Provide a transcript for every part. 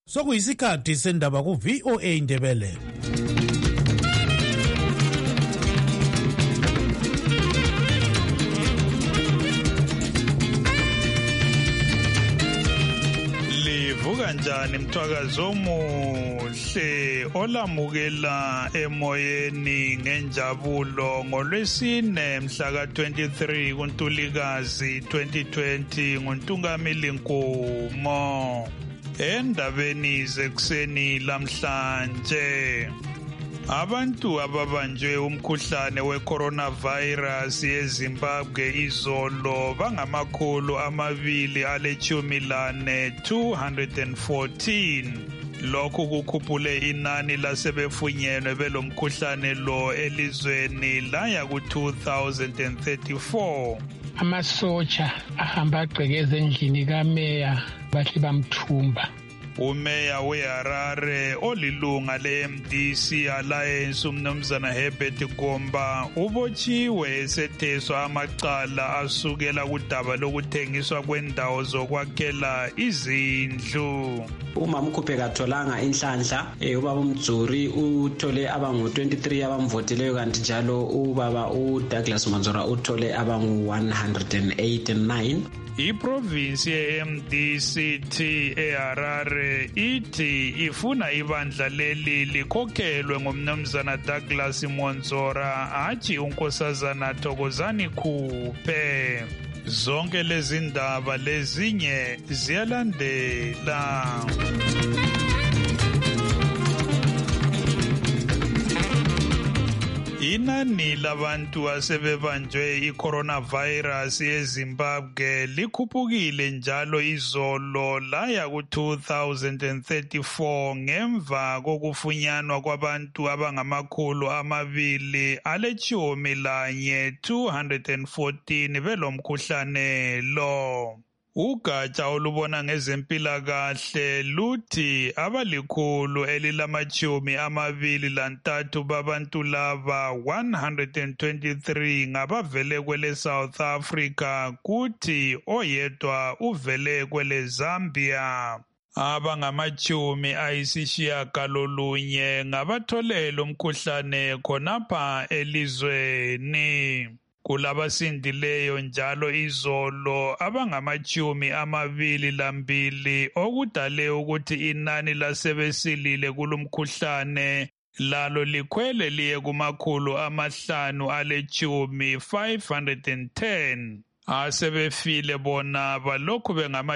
Sokuyisikhathi sendaba ku VOA Indebele. Kanjani mthwakazo omuhle olamukela emoyeni ngenjabulo ngolwesine mhla ka-23 kuNtulikazi 2020 nguNtungamili Nkomo. Endabeni zekuseni lamhlanje, abantu ababanjwe umkhuhlane we-coronavirus eZimbabwe izolo bangama-214. Lokhu kukhuphule inani lasebefunyenwe belomkhuhlane lo elizweni laya ku-2,034. Amasotsha ahamba agqekeza endlini kameya bahle bamthumba. Umeya weHarare olilunga le-MDC Alliance umnumzana Herbert Gomba ubotshiwe esetheswa amacala asukela kudaba lokuthengiswa kwendawo zokwakhela izindlu. Umama ukhuphe katholanga inhlanhla, ubaba uMdzuri uthole abangu-23 abamvotileyo, kanti njalo ubaba uDouglas Manzora uthole abangu-189. Iprovinsi ye-MDCT eHarare ithi ifuna ibandla leli likhokhelwe ngumnumzana Douglas Manzora hatshi unkosazana Thokozani Khuphe. Zonke lezi ndaba lezinye ziyalandela. Inani labantu asebebanjwe i-coronavirus eZimbabwe likhuphukile njalo izolo laya ku-2,034 ngemva kokufunyanwa kwabantu abangama-214 belomkhuhlane lo. Ugatsha olubona ngezempilakahle luthi abali-123 babantu laba 123 ngabavele kwele South Africa, kuthi oyedwa uvele kwele Zambia. Abangama-90 ngabatholela umkhuhlane khonapha elizweni. Kulabasindileyo njalo izolo abangama-22 okudale ukuthi inani lasebesilile kulumkhuhlane lalo likhwele liye ku510. Asebefile bona balokhu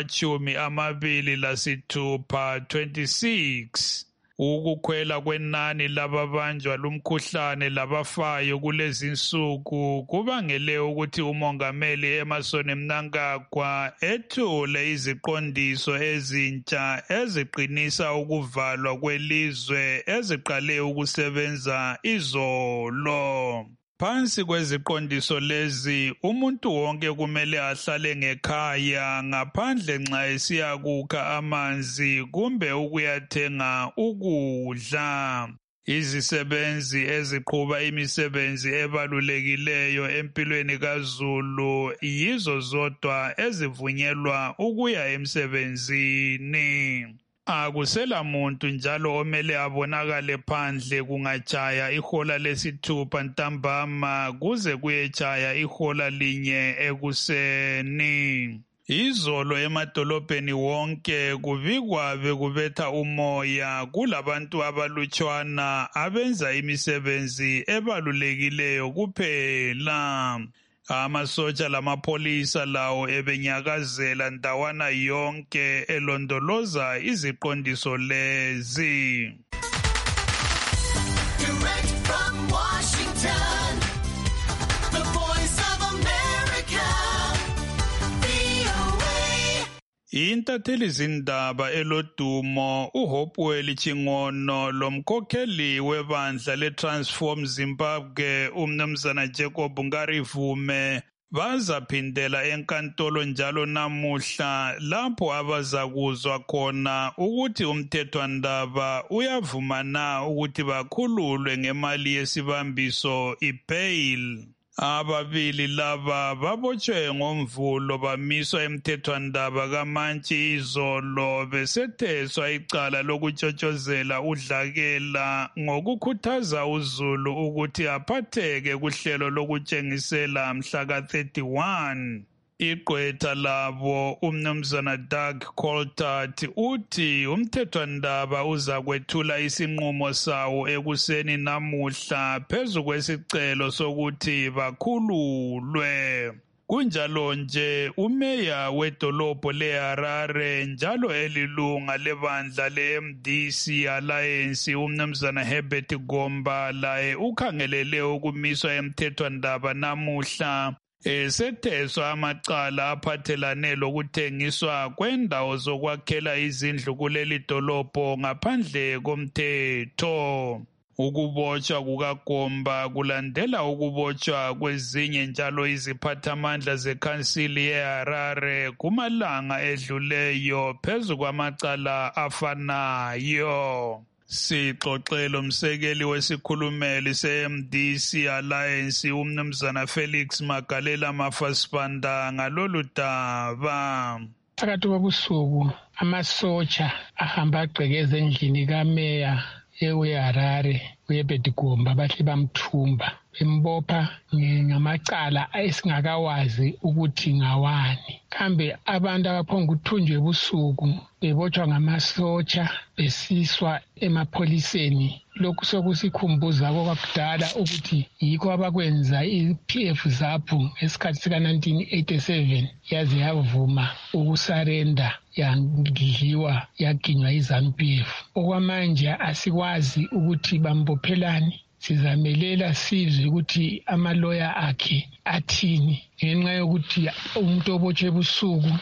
bengama-26. Ukukhwela kwenani lababanjwa lumkhuhlane labafayo kulezi insuku kubangele ukuthi umongameli Emmerson Mnangagwa ethule iziqondiso ezintsha eziqinisa ukuvalwa kwelizwe eziqale ukusebenza izolo. Phansi kweziqondiso lezi umuntu wonke kumele ahlale ngekhaya ngaphandle nxa esiya kukha amanzi kumbe ukuyathenga ukudla. Izisebenzi eziqhuba imisebenzi ebalulekileyo empilweni kaZulu yizo zodwa ezivunyelwa ukuya emsebenzini. Akusela muntu njalo omele abonakale phandle kungatshaya ihola lesithupha ntambama kuze kuyetshaya ihola linye ekuseni. Izolo emadolobheni wonke kubikwa bekubetha umoya, kulabantu abalutshwana abenza imisebenzi ebalulekileyo kuphela. Amasotsha lamapholisa lawo ebenyakazela ndawana yonke elondoloza iziqondiso lezi. Direct from Washington, the voice of America, VOA. Intatheli zindaba elodumo uHopewell Chingono lomkhokheli webandla leTransform Zimbabwe umnumzana Jacob Ngarivume bazaphindela enkantolo njalo namuhla lapho abazakuzwa khona ukuthi umthethwandaba uyavuma na ukuthi bakhululwe ngemali yesibambiso ibail. Ababili laba babotshwe ngomvulo bamiswa emthethwandaba kaMantshi izolo besetheswa icala lokutshotshozela udlakela ngokukhuthaza uZulu ukuthi aphatheke kuhlelo lokutshengisela mhla ka-31. Igqwetha labo umnumzana Doug Coltart uthi umthethwandaba uzakwethula isinqumo sawo ekuseni namuhla phezu kwesicelo sokuthi bakhululwe. Kunjalo nje umeya wedolobho leHarare njalo elilunga lebandla le-MDC Alliance umnumzana Herbert Gomba laye ukhangelele ukumiswa emthethwandaba namuhla esetheswa amacala aphathelane lokuthengiswa kwendawo zokwakhela izindlu kuleli dolobho ngaphandle komthetho. Ukubotshwa kukaGomba kulandela ukubotshwa kwezinye njalo iziphathamandla zekhansili yeHarare kumalanga edluleyo phezu kwamacala afanayo. Sixoxele umsekeli wesikhulumeli se-MDC Alliance umnumzana Felix Magalela Mafasibanda ngalolu daba. Phakathi kobusuku amasotsha ahamba agqekeza endlini kameya eHarare uHerbert Gomba bahle bamthumba bembopha ngamacala esingakawazi ukuthi ngawani. Kambe abantu abaphonga ukuthunjwe ebusuku bebotshwa ngamasotsha besiswa emapholiseni. Lokhu sokusikhumbuza kwakudala ukuthi yikho abakwenza iPF ZAPU ngesikhathi sika-1987 yaze yavuma ukusarenda yadliwa yaginywa iZANU-PF. Okwamanje asikwazi ukuthi bambophelani. Sizamelela sizwe ukuthi amaloya akhe athini ngenxa yokuthi umuntu obotshwe ebusuku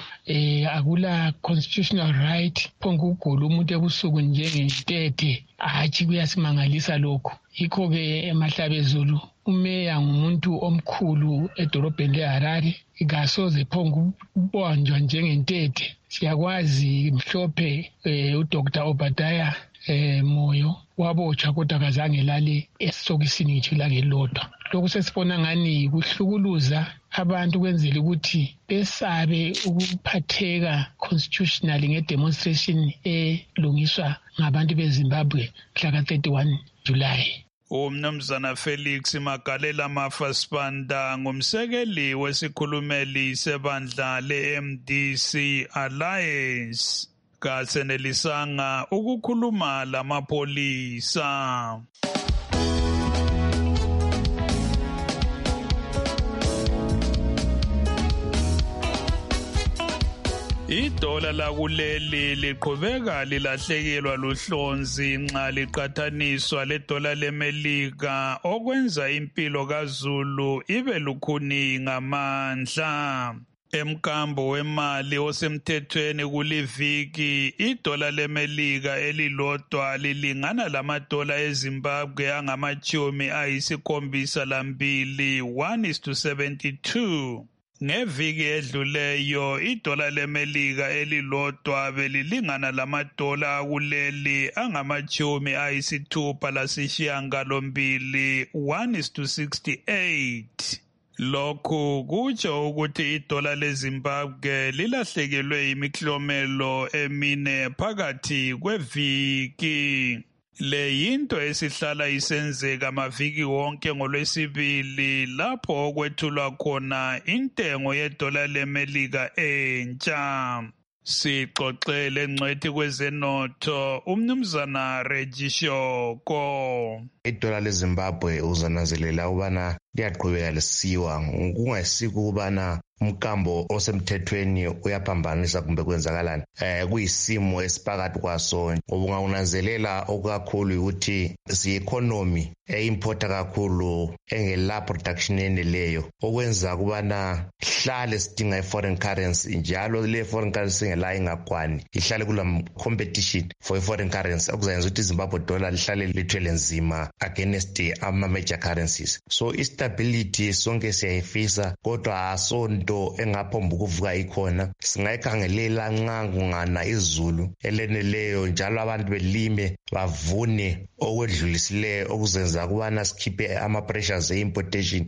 akula constitutional right phonga ukugula umuntu ebusuku njengentethe. Hatshi kuyasimangalisa lokho. Yikho-ke emahlabezulu umeya ngumuntu omkhulu edolobheni leHarare kasoze phonga ukubonjwa njengentethe. Siyakwazi mhlophe uDr Obadiah Moyo wabotshwa kodwa kazange lale esokisini ngitsho langelodwa. Lokhu sesibona ngani kuhlukuluza abantu kwenzela ukuthi besabe ukuphatheka constitutionally ngedemonstration elungiswa ngabantu beZimbabwe mhla ka-31 July. Umnumzana Felix Magalela Mafasibanda ngumsekeli wesikhulumeli sebandla le-MDC Alliance. Kasenelisanga ukukhuluma lamapholisa. Idola lakuleli liqhubeka lilahlekelwa luhlonzi nxa liqathaniswa ledola leMelika okwenza impilo kaZulu ibe lukhuni ngamandla. Emkambo wemali osemthethweni kuliviki idola leMelika elilodwa lilingana lamadola eZimbabwe angama-72 1:72. Ngeviki edluleyo idola leMelika elilodwa belilingana lamadola akuleli angama-68 1:68. Lokhu kutsho ukuthi idola leZimbabwe lilahlekelwe imiklomelo emine phakathi kweviki. Le yinto esihlala isenzeka maviki wonke ngoLwesibili lapho okwethulwa khona intengo yedola leMelika entsha. Sixoxele ngcwethi kwezenotho umnumzana Regishoko. Idola leZimbabwe uzananzelela ukubana liyaqhubeka lisiwa kungasikho ukubana umkambo osemthethweni uyaphambanisa kumbe kwenzakalani. Kuyisimo esiphakathi kwaso. Ungakunanzelela okakhulu ukuthi si-economy importa kakhulu engela production eneleyo okwenza kubana hlale sidinga i-foreign currency njalo le foreign currency ngela ingakwani ihlale kula competition for i-foreign currency okuzayenza ukuthi iZimbabwe dollar lihlale lithwele nzima against ama-major currencies. So istability sonke siyayifisa kodwa asonto engaphomba ukuvuka ikhona. Singayikhangelela nxa kungana izulu eleneleyo njalo abantu belime bavune okwedlulisileyo okuzenza kubana sikhiphe ama-pressures e-importation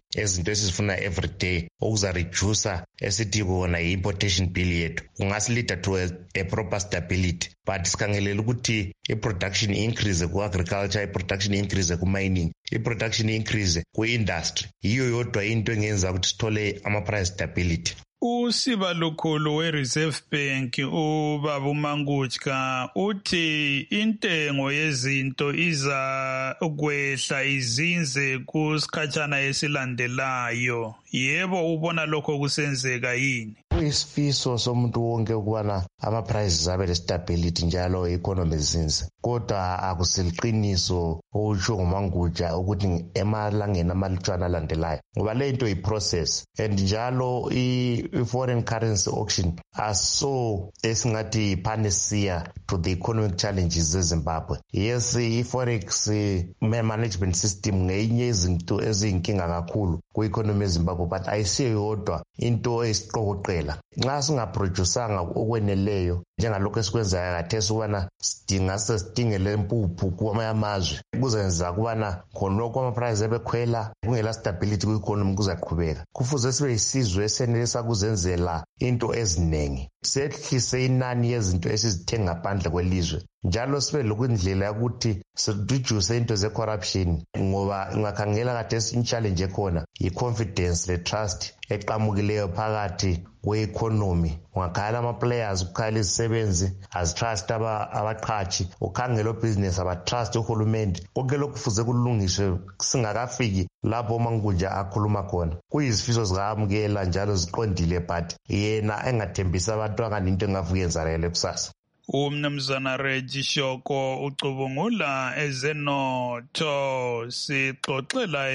ezinto esizifuna every day okuzareducer esithi kona i-importation bill yethu kungasilida to a proper stability. But sikhangelela ukuthi i-production increase ku-agriculture, i-production increase ku-mining, i-production increase ku-industry. Yiyo yodwa into engenza ukuthi sithole ama-price stability. Usiba lukhulu we-Reserve Bank ubaba uMangutshka uthi intengo yezinto iza kwehla izinze kusikhatshana esilandelayo. Yebo, ubona lokho kusenzeka yini? Kuyisifiso somuntu wonke ukubana ama-prices abe le-stability njalo i-economy izinze. Kodwa akusiliqiniso okusho nguMangutshka ukuthi emalangeni amalutshwana alandelayo. Ngoba le into yi-process and njalo i-foreign currency auction aso esingathi panacea to the economic challenges eZimbabwe. Yes, i-forex management system ngeyinye izinto eziyinkinga kakhulu ku-economy eZimbabwe, but ayisiyo yodwa into esiqokoqela. Nxa singaproducanga okweneleyo njengalokho esikwenzayo khathesi ukubana sidingele impuphu kwamanye amazwe, kuzenza ukubana khonokho ama-price ebekhwela kungela stability ku-economy kuzaqhubeka. Kufuze sibe yisizwe esenelisa kuzenzela into eziningi, sehlise inani yezinto esizithenga ngaphandle kwelizwe, njalo sibe lokundlela yokuthi sireduce into ze-corruption. Ngoba ungakhangela khathesi i-challenge ekhona yi-confidence le-trust eqamukileyo phakathi kwe-economy. Ungakhala ama-players, ukukhala izisebenzi azitrust abaqhatshi, ukhangela o-business abatrust uhulumende. Konke lokhu kufuze kulungiswe singakafiki lapho uMangutshka akhuluma khona. Kuyisifiso zikaMkela njalo ziqondile, but yena engathembisa abantu anganinto engavuka yenzakele kusasa. Umnumzana Reggie Shoko ucubungula ezenotho, sixoxela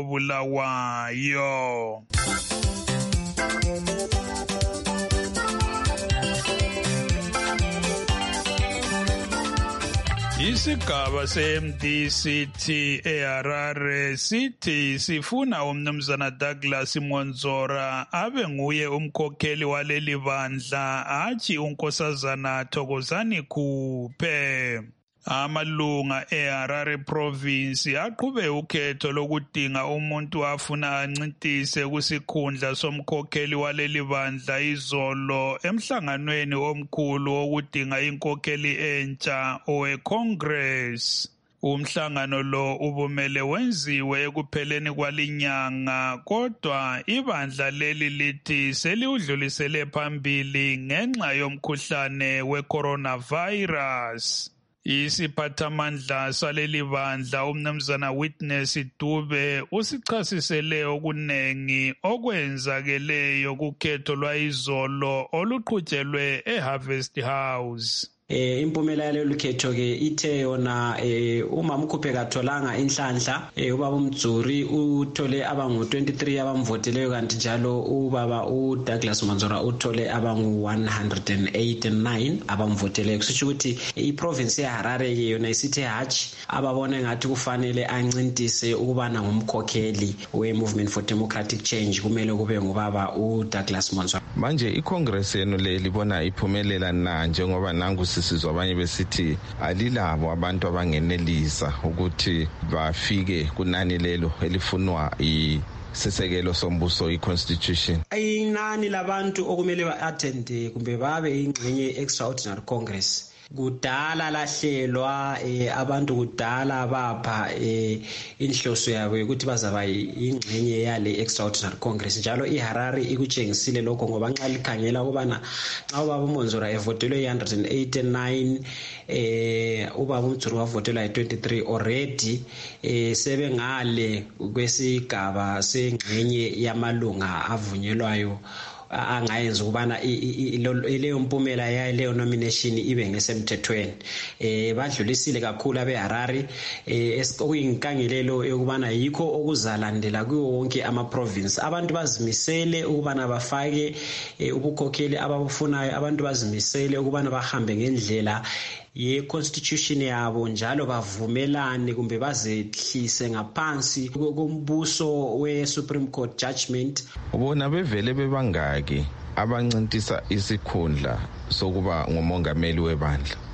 ekobulawayo. Isigaba se-MDCT eHarare sithi sifuna umnumzana Douglas Monzora abe nguye umkhokheli waleli bandla, hatshi unkosazana Thokozani Khuphe. Amalunga eHarare province aqhube ukhetho lokudinga umuntu afuna ancintise kusikhundla somkhokheli waleli bandla izolo emhlanganweni omkhulu wokudinga inkokheli entsha owe-Congress. Umhlangano lo ubumele wenziwe ekupheleni kwalinyanga, kodwa ibandla leli lithi seliudlulisele phambili ngenxa yomkhuhlane we-coronavirus. Isiphathamandla saleli bandla umnumzana Witness Dube usichasisele okunengi okwenzakeleyo kukhetho lwayizolo oluqhutshelwe eHarvest House. Impumela yalolu khetho ke ithe yona uma Mkhuphe katholanga inhlanhla, ubaba uMdzuri uthole abangu 23 abamvoteleyo, kanti njalo ubaba uDouglas Monzora uthole abangu 189 abamvoteleyo. Kusho ukuthi iprovince yeHarare ke yona isithe hatshi ababona ngathi kufanele ancintise ukubana ngumkhokheli we-Movement for Democratic Change kumele kube ngubaba uDouglas Monzora. Manje iCongress yenu le libona iphumelela na, njengoba nangu sisizwa abanye besithi alilabo abantu abangenelisa ukuthi bafike kunani lelo elifunwa isisekelo sombuso i-constitution? Inani labantu okumele ba-attend kumbe babe ingxenye extraordinary congress kudala lahlelwa, abantu kudala bapha inhloso yabo ukuthi bazaba ingxenye yale extraordinary congress. Njalo iHarare ikutshengisile lokho, ngoba nxa likhangela ukubana nxa ubaba uMonzora evotelwe 189, ubaba uMdzuri wavotelwa 23 already, sebengale kwesigaba sengxenye yamalunga avunyelwayo angayenza ukubana leyo mpumela yaleyo nomination ibe ngesemthethweni. Badlulisile kakhulu abeHarare, okuyinkangelelo yokubana yikho okuzalandela kuwo wonke ama-province. Abantu bazimisele ukubana bafake ubukhokheli ababufunayo, abantu bazimisele ukubana bahambe ngendlela ye-constitution yabo, njalo bavumelane kumbe bazehlise ngaphansi kombuso we-Supreme Court judgment. Ubona bevele bebangaki abancintisa isikhundla sokuba ngumongameli webandla?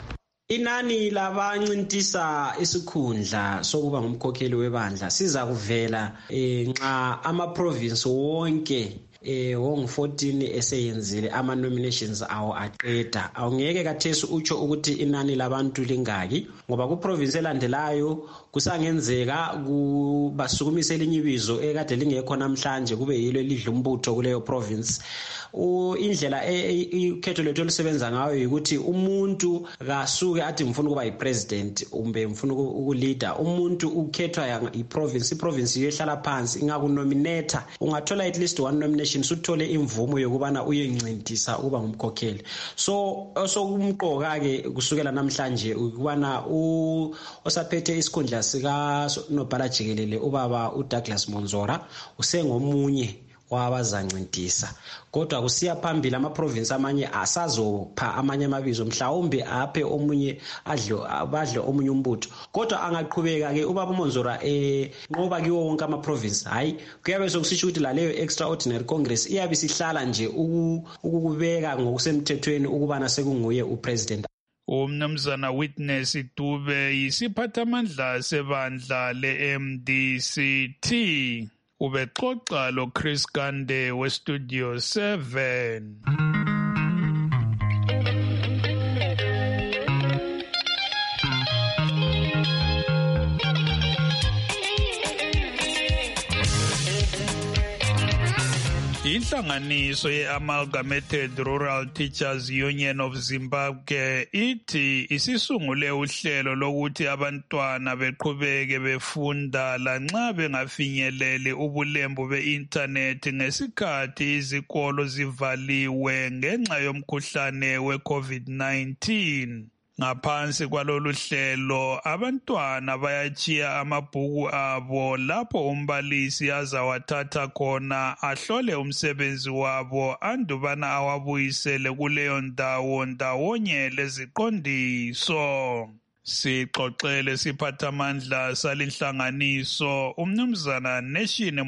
Inani labancintisa isikhundla sokuba ngumkhokheli webandla siza kuvela nxa ama-province wonke wongu-14 eseyenzile ama-nominations awo aqeda. Awungeke kathesi utsho ukuthi inani labantu lingaki, ngoba kuprovince elandelayo kusangenzeka basukumise elinye ibizo ekade lingekho namhlanje kube yilo elidla umbutho kuleyo province. Indlela ikhetho lethu elisebenza ngayo ukuthi umuntu kasuke athi ngifuna ukuba yi-president umbe ngifuna ukuleader. Umuntu ukhethwa i-province iyehlala phansi ingakunominata. Ungathola at least one nomination uthole imvumo yokubana uyencintisa ukuba ngumkhokheli. So osokumqoka-ke kusukela namhlanje ukubana osaphethe isikhundla sika nobhala jikelele ubaba uDouglas Monzora usengomunye wabazancintisa. Kodwa kusiya phambili ama-province amanye asazopha amanye amabizo, mhlawumbe aphe omunye badle omunye umbutho. Kodwa angaqhubeka-ke ubaba uMonzora nqoba kiwo wonke ama-province, hayi kuyabe sokusisho ukuthi laleyo extraordinary congress iyabe sihlala nje ukubeka ngokusemthethweni ukubana sekunguye upresident. Umnumzana Witness Dube yisiphathamandla sebandla le-MDCT. Ubexoxa lo Chris Gande weStudio 7. Inhlanganiso ye-Amalgamated Rural Teachers Union of Zimbabwe ithi isisungule uhlelo lokuthi abantwana beqhubeke befunda lanxa bengafinyeleli ubulembu be-internet ngesikhathi izikolo zivaliwe ngenxa yomkhuhlane we-COVID-19. Ngaphansi kwalolu hlelo abantwana bayatshiya amabhuku abo lapho umbalisi azawathatha khona ahlole umsebenzi wabo andubana awabuyisele kuleyo ndawo ndawonye leziqondiso. Sixoxele siphathamandla salinhlanganiso umnumzana Nation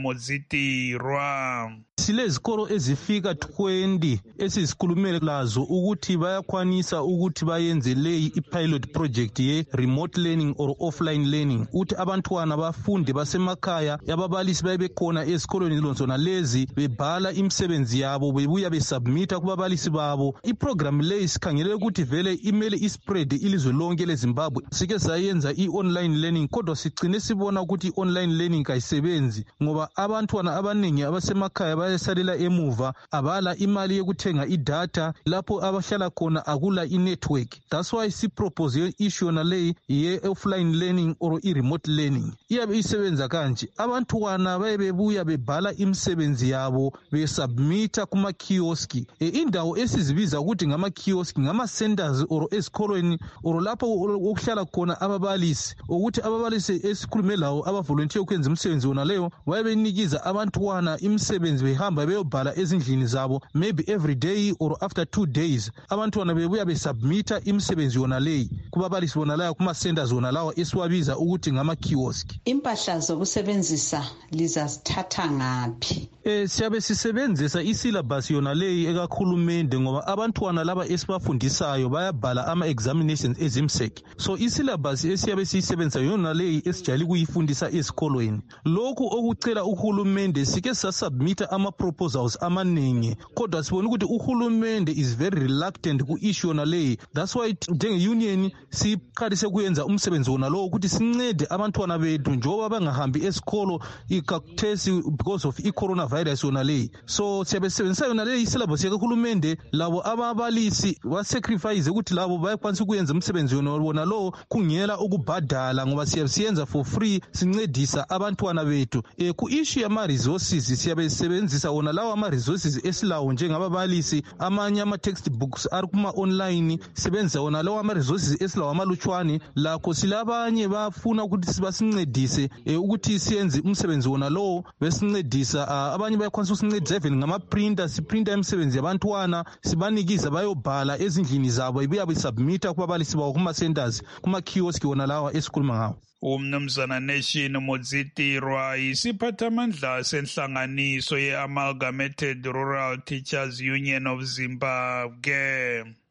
Modzitirwa. Silezikolo ezifika 20 esizikhulumele lazo ukuthi bayakwanisa ukuthi bayenze leyi i-pilot project ye-remote learning or offline learning, ukuthi abantwana bafunde basemakhaya, ababalisi bayebekhona ezikolweni zona lezi bebhala imisebenzi yabo bebuya besubmita kubabalisi babo. Iprogram leyi sikhangelele ukuthi vele imele ispread ilizwe lonke leZimbabwe. Sike sayenza i-online learning kodwa sigcine sibona ukuthi i-online learning kayisebenzi ngoba abantwana abaningi abasemakhaya bayasalela emuva, abala imali yokuthenga idatha, lapho abahlala khona akula i-network. That's why sipropose issue yona leyi ye-offline learning or i-remote learning. Iyabe isebenza kanje, abantwana bayebebuya bebhala imisebenzi yabo besubmita kuma-kioski. Indawo esizibiza ukuthi ngama-kioski ngama-centers or ezikolweni or lapho okuhlala khona ababalisi, ukuthi ababalisi esikhulume lawo abavolunteer ukwenza imisebenzi wona leyo bayebenikiza abantwana imisebenzi behamba beyobhala ezindlini zabo, maybe every day or after 2 days abantwana bebuya besubmita imisebenzi yona leyi kubabalisi bona layo kuma-centers wona lawo esiwabiza ukuthi ngama-kiosk. Impahla zokusebenzisa lizazithatha ngaphi? Siyabe sisebenzisa isyllabus yona leyi ekakhulumende ngoba abantwana laba esibafundisayo bayabhala ama-examinations ezimsek. So isyllabus esiyabe siyisebenzisa yona leyi esijayele kuyifundisa ezikolweni. Lokhu okucela uhulumende sike sasubmita ama-proposals amaningi kodwa sibona ukuthi uhulumende is very reluctant ku-issue yona leyi. That's why njenge-union siqalise kuyenza umsebenzi wona lowo ukuthi sincede abantwana bethu njengoba bangahambi esikolo ikakuthesi because of i-coronavirus yona leyi. So siyabe sisebenzisa yona leyi isyllabus yakahulumende, labo ababalisi basacrifice ukuthi labo bayakwanisa ukuyenza umsebenzi wona lowo kungela ukubhadala ngoba siyenza for free, sincedisa abantwana bethu. Ku-issue yama-resources siyabe sisebenzisa wona lawo ama-resources esilawo njengababalisi, amanye ama-textbooks ari kuma-online, sebenzisa wona lawo ama-resources esilawo amalutshwane. Lakho silabanye bafuna ukuthi sibasincedise ukuthi siyenze umsebenzi wona lowo besincedisa. Abanye bayakwanisa ukusincedisa even ngama-printer, siprinta imisebenzi yabantwana sibanikiza bayobhala ezindlini zabo ibuya besubmita kubabalisi bawo kuma-centers kuma-kiosk wona lawa esikhuluma ngawo. Umnumzana Nation Modzitirwa yisiphathamandla senhlanganiso ye-Amalgamated Rural Teachers Union of Zimbabwe.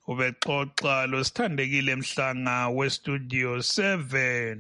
ubexoxa loSithandekile Mhlanga weStudio 7.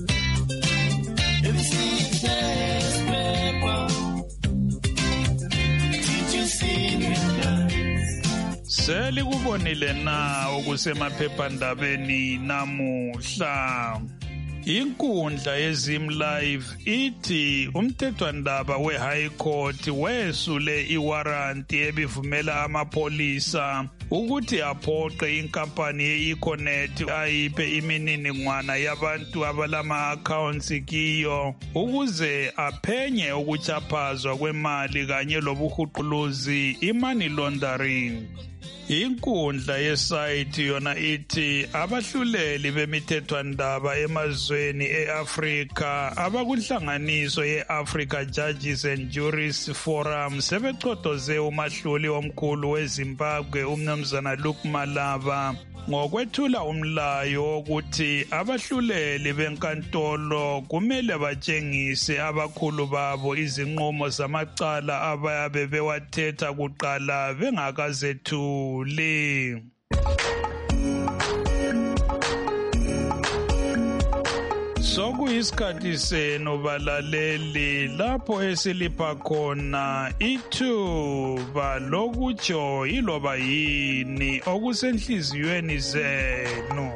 Selikubonile na okusemaphephandabeni namuhla. Inkundla yeZim Live ithi umthethwandaba weHigh Court wesule iwaranti ebivumela amapolisa ukuthi aphoqe inkampani ye-Econet ayiphe imininingwana yabantu abalama-accounts kiyo ukuze aphenye ukuchaphazwa kwemali kanye lobuhuquluzi, i-money laundering. Inkundla yesayithi yona ithi abahluleli bemithethwandaba emazweni e-Afrika abakunhlanganiso ye-Africa Judges and Juries Forum sebecodoze umahluli omkhulu weZimbabwe uMnumzana Luke Malaba ngokwethula umlayo wokuthi abahluleli benkantolo kumele batshengise abakhulu babo izinqumo zamacala abayabe bewathetha kuqala bengakazethuli. Sokuyisikhathi senu balaleli lapho esilipha khona ithuba lokutsho iloba yini okusenhliziyweni zenu.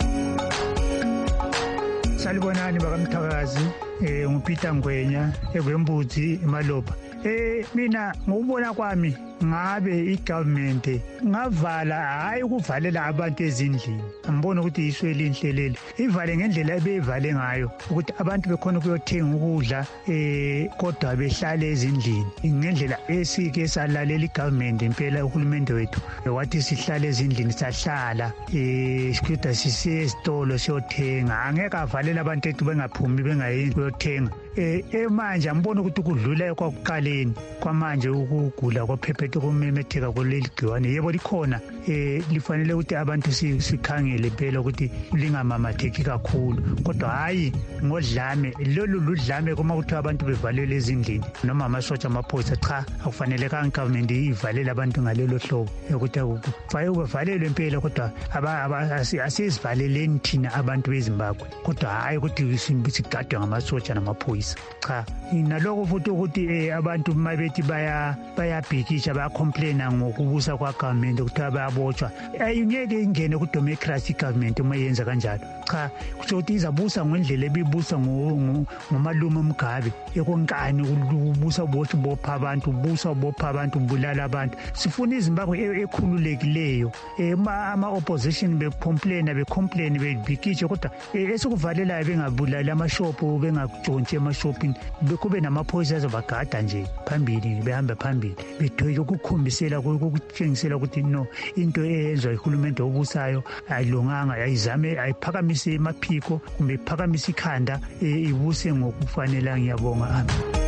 Salibonani bakamthakazi, nguPeter Ngwenya ekwembuthi eMaloba. Mina ngokubona kwami ngabe igovernment ngavala hayi ukuvalela abantu ezindlini. Ngibona ukuthi isu elinhleleli ivale ngendlela ebeyivale ngayo ukuthi abantu bekhona ukuyothenga ukudla kodwa behlale ezindlini. Ngendlela esike salalela igovernment impela uhulumende wethu wathi sihlale ezindlini sahlala sikhuda sisiye esitolo siyothenga. Angeke avalela abantu ethu bengaphumi bengayi ukuyothenga. Manje ngibona ukuthi kudlula kwakuqaleni kwamanje ukugula kwaphephethe kumemetheka kuleli gciwane. Yebo likhona, lifanele ukuthi abantu sikhangele phela ukuthi lingamamatheki kakhulu, kodwa hayi ngodlame. Lolu ludlame kuma ukuthi abantu bevalele ezindlini noma amasotsha amaphoyisa. Cha, akufanelekanga igovernment ivalele abantu ngalelo hlobo ukuthi uvalelwe impela, kodwa asizivaleleni thina abantu beZimbabwe, kodwa hayi ukuthi sigadwe ngamasotsha namaphoyisa. Cha, naloko futhi ukuthi abantu mabethi bayabhikisha bayacomplaina ngokubusa kwagovernment ukuthi bayabotshwa. Ayingeke ingene kudemocracy government uma yenza kanjalo. Cha, kusho ukuthi izabusa ngendlela ebibusa ngomalume Mugabe ekonkani ukubusa bopha abantu, ubusa bopha abantu, ubulala abantu. Sifuna iZimbabwe ekhululekileyo. Ama-opposition becomplain bebhikisha, kodwa esikuvalelayo bengabulali amashopu, bengajontshi emashopini, kube namaphoyisa azobagada nje phambili, behambe phambili bethoye ukukhombisela ukutshengisela ukuthi no, into eyenzwa ihulumende obusayo ayilunganga, ayizame ayiphakamise emaphiko kumbe iphakamise ikhanda ibuse ngokufanele. Ngiyabonga.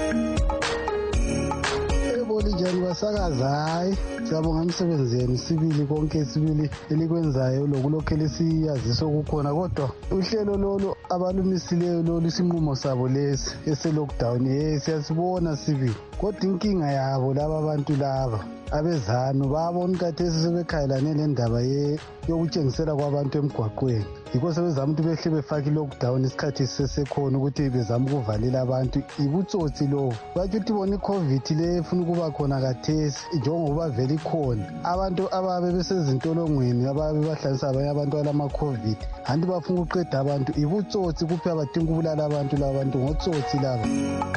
Njani basakaza, hayi siyabonga umsebenzi yenu sibili konke sibili elikwenzayo lokulokho siyaziso kukhona, kodwa uhlelo lolu abalumisileyo lolu isinqumo sabo lesi ese-lockdown siyasibona sibili, kodwa inkinga yabo laba bantu laba abezanu babona ukhathesi sebekhalane lendaba yokutshengisela kwabantu emgwaqweni. Yikho sebezama ukuthi behle befake i-lockdown isikhathi sisesekhona ukuthi bezama ukuvalela abantu. Ibutsotsi lowo, bathi ukuthi bona i-COVID le efuna ukuba khona kathesi njengoba vele ikhona. Abantu ababe besezintolongweni ababe bahlanisa abanye abantu balama-COVID anti bafuna ukuqeda abantu. Ibutsotsi kuphela badinga ukubulala abantu laba bantu, ngotsotsi laba.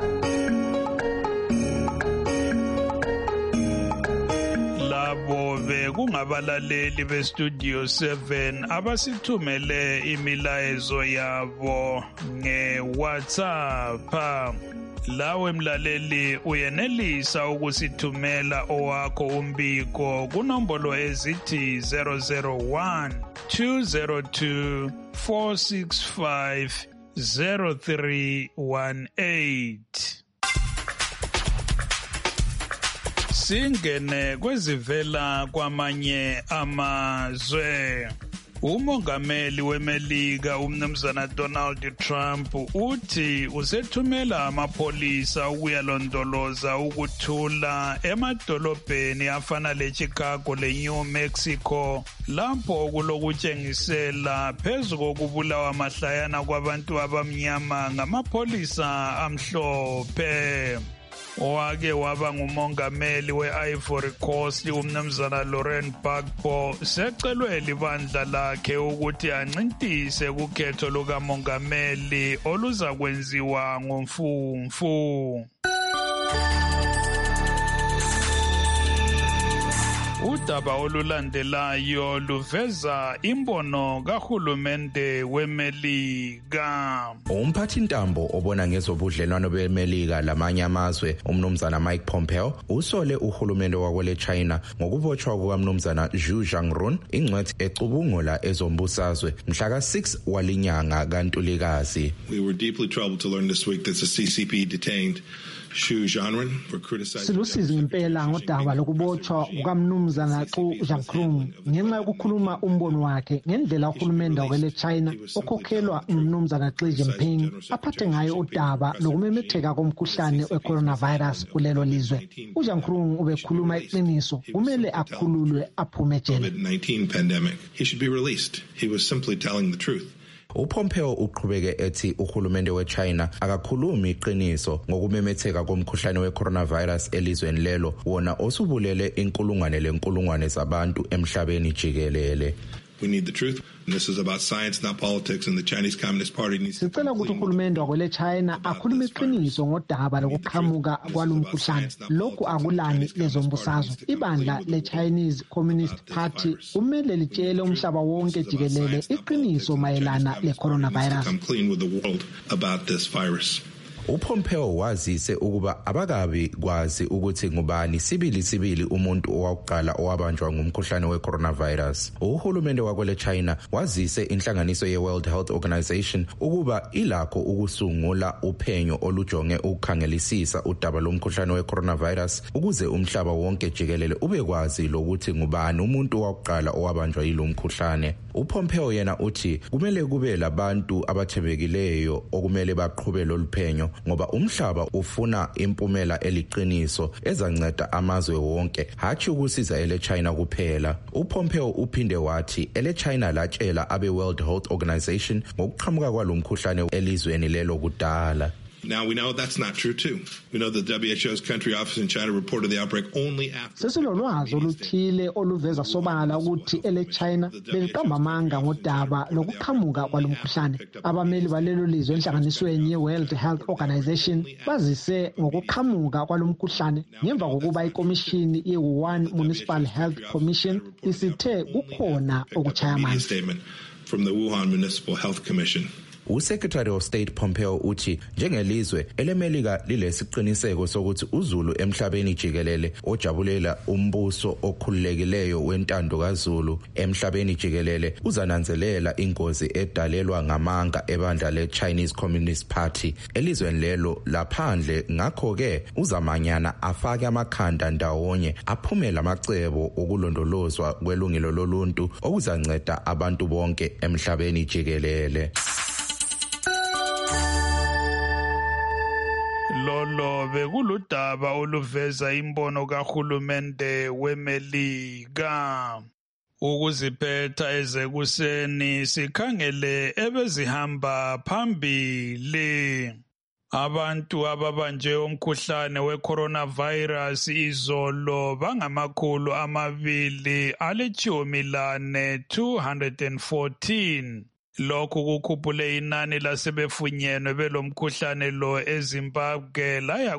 Kungabalaleli beStudio 7 abasithumele imilayezo yabo ngeWhatsApp. Lawe mlaleli uyenelisa ukusithumela owakho umbiko kunombolo ezithi 001 202 465 0318. Singene kwezivela kwamanye amazwe. Umongameli weMelika umnumzana Donald Trump uthi usethumela amapholisa ukuyalondoloza ukuthula emadolobheni afana leChicago leNew Mexico lapho kulokutshengisela phezu kokubulawa mahlayana kwabantu abamnyama ngamapholisa amhlophe. Owake waba ngumongameli we-Ivory Coast umnumzana Laurent Gbagbo secelwe libandla lakhe ukuthi ancintise kukhetho lukamongameli oluza kwenziwa ngoMfumfu. Udaba olulandelayo luveza imbono kahulumende weMelika. Umphathintambo obona ngezobudlelwano beMelika lamanye amazwe umnumzana Mike Pompeo usole uhulumende wakwele China ngokubotshwa kukamnumzana Zhu Jiangrun ingcwethi ecubungula ezombusazwe mhla ka-6 walinyanga kaNtulikazi. We were deeply troubled to learn this week that the CCP detained Zhu Jiangrun for criticizing. Silusizi ngempela ngodaba lokubotshwa kukamnumzana Zhu Jiangrun ngenxa yokukhuluma umbono wakhe ngendlela uhulumende wakwele China okhokhelwa umnumzana Xi Jinping aphathe ngayo udaba lokumemetheka komkhuhlane we-coronavirus kulelo lizwe. uJiangrun ubekhuluma iqiniso, kumele akhululwe aphume ejele. COVID-19 pandemic. He should be released. He was simply telling the truth. uPompeo uqhubeke ethi uhulumende weChina akakhulumi iqiniso ngokumemetheka komkhuhlane weCoronavirus elizweni lelo wona osubulele inkulungwane zabantu emhlabeni jikelele. We need the truth. And this is about science, not politics, and the Chinese Communist Party needs to... Sicela ukuthi uhulumende wakwele China akhulume iqiniso ngodaba lokuqhamuka kwalomkhuhlane. Lokhu akulani lezombusazwe. Ibandla le-Chinese Communist Party kumele litshele umhlaba wonke jikelele iqiniso mayelana le-coronavirus. ...come clean with the world about this virus. uPompeo wazise ukuba abakabi kwazi ukuthi ngubani sibili umuntu owakuqala owabanjwa ngumkhuhlane weCoronavirus. Uhulumende wakwele China wazise inhlanganiso yeWorld Health Organization ukuba ilakho ukusungula uphenyo olujonge ukukhangelisisa udaba lomkhuhlane weCoronavirus ukuze umhlaba wonke jikelele ubekwazi lokuthi ngubani umuntu owakuqala owabanjwa yilomkhuhlane. uPompeo yena uthi kumele kube labantu abathebekileyo okumele baqhube loluphenyo ngoba umhlaba ufuna impumela eliqiniso ezanceda amazwe wonke hathi ukusiza ele-China kuphela. uPompeo uphinde wathi ele-China latshela abe-World Health Organization ngokuqhamuka kwalomkhuhlane elizweni lelo kudala. Now we know that's not true too. We know the WHO's country office in China reported the outbreak only after. Sesilolwazi oluthile oluveza sobala ukuthi ele-China beliqamba amanga ngodaba lokuqhamuka kwalomkhuhlane. Abameli balelo lizwe enhlanganisweni ye-World Health Organization bazise ngokuqhamuka kwalomkhuhlane ngemva kokuba ikomishini ye-Wuhan Municipal Health Commission isithe kukhona okuchaya amanzi. Statement from the Wuhan Municipal Health Commission. uSecretary of State Pompeo uthi njengelizwe elemelika lilesiqiniseko sokuthi uzulu emhlabeni jikelele ojabulela umbuso okhululekileyo wentando kaZulu emhlabeni jikelele uzananzelela ingozi edalelwa ngamanga ebandla le-Chinese Communist Party elizweni lelo laphandle. Ngakho-ke uzamanyana afake amakhanda ndawonye aphumela amacebo okulondolozwa kwelungelo loluntu okuzanceda abantu bonke emhlabeni jikelele. Lolo bekuludaba oluveza imbono kahulumende weMelika. Ukuziphetha ezekuseni sikhangele ebezihamba phambili. Abantu ababanjwe umkhuhlane weCoronavirus izolo bangamakhulu 214. Lokhu kukhuphule inani lasebefunyenwe belomkhuhlane lo eZimbabwe laya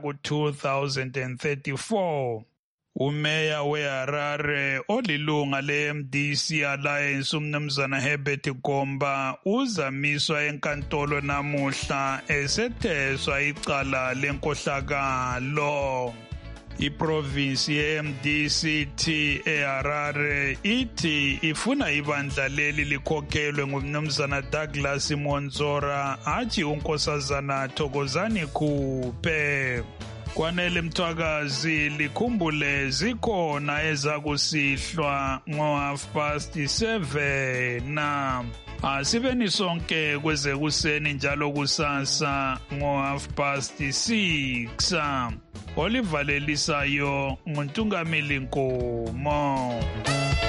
ku-2034. Umeya weHarare olilunga le-MDC Alliance umnumzana Herbert Gomba uzamiswa enkantolo namuhla esetheswa icala lenkohlakalo. Iprovinsi ye-MDCT eHarare ithi ifuna ibandla leli likhokhelwe ngumnumzana Douglas Monzora athi unkosazana Thokozani Khuphe. Kwanele Mthwakazi likhumbule zikhona ezakusihlwa ngo7:30 na asibeni sonke kweze kuseni njalo kusasa ngo6:30 olivalelisayo nguNtungameli Nkomo.